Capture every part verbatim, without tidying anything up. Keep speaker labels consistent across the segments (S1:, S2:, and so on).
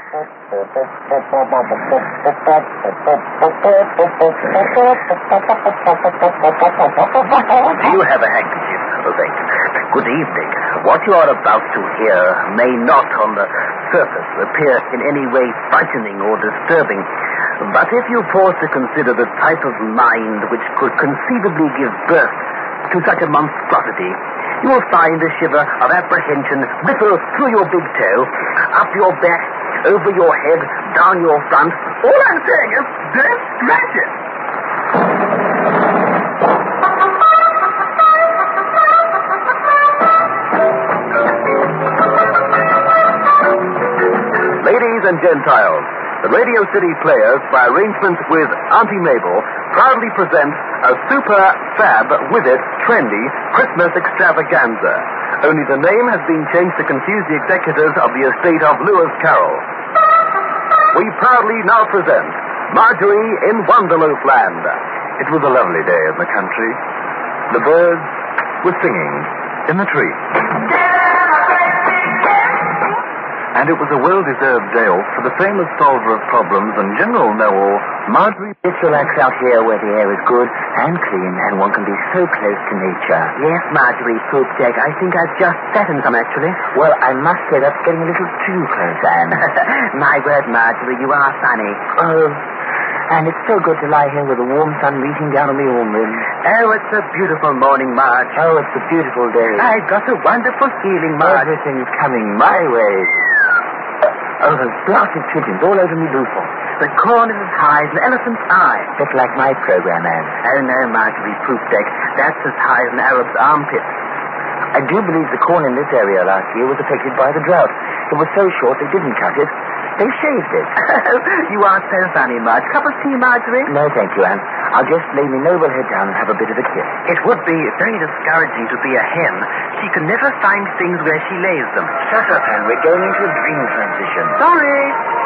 S1: you have a handkerchief, Obey? Good evening. What you are about to hear may not on the surface appear in any way frightening or disturbing. But if you pause to consider the type of mind which could conceivably give birth to such a monstrosity, you will find a shiver of apprehension ripple through your big toe, up your back, over your head, down your front. All I'm saying is, don't scratch it.
S2: Ladies and Gentiles, the Radio City Players, by arrangement with Auntie Mabel, proudly present a super fab with it trendy Christmas extravaganza. Only the name has been changed to confuse the executors of the estate of Lewis Carroll. We proudly now present Marjorie in Wonderloaf Land. It was a lovely day in the country. The birds were singing in the tree. And it was a well-deserved day off for the famous solver of problems and general know-all, Marjorie.
S1: Let's relax out here where the air is good and clean and one can be so close to nature. Yes, Marjorie, poop deck. I think I've just sat in some, actually. Well, I must say that's getting a little too close, Anne. My word, Marjorie, you are funny. Oh, and it's so good to lie here with the warm sun beating down on me warm room. Oh, it's a beautiful morning, Marge. Oh, it's a beautiful day. I've got a wonderful feeling, Marge. Everything's coming my way. Oh, those blasted chickens all over me boothful. The corn is as high as an elephant's eye. Just like my program, Anne. Oh, no, Marjorie, poop deck. That's as high as an Arab's armpit. I do believe the corn in this area last year was affected by the drought. It was so short they didn't cut it. They shaved it. You are so funny, Marge. Cup of tea, Marjorie? No, thank you, Anne. I'll just lay my noble head down and have a bit of a kiss. It would be very discouraging to be a hen. She can never find things where she lays them. Shut up, Anne. We're going into a dream transition. Sorry.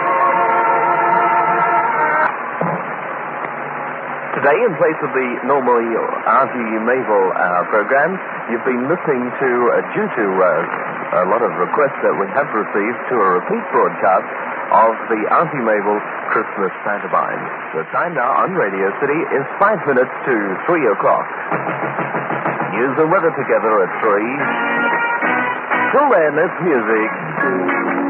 S2: Today, in place of the normal Auntie Mabel uh, program, you've been listening to, uh, due to uh, a lot of requests that we have received, to a repeat broadcast of the Auntie Mabel Christmas Pantomime. The time now on Radio City is five minutes to three o'clock. News and weather together at three. Till then, it's music.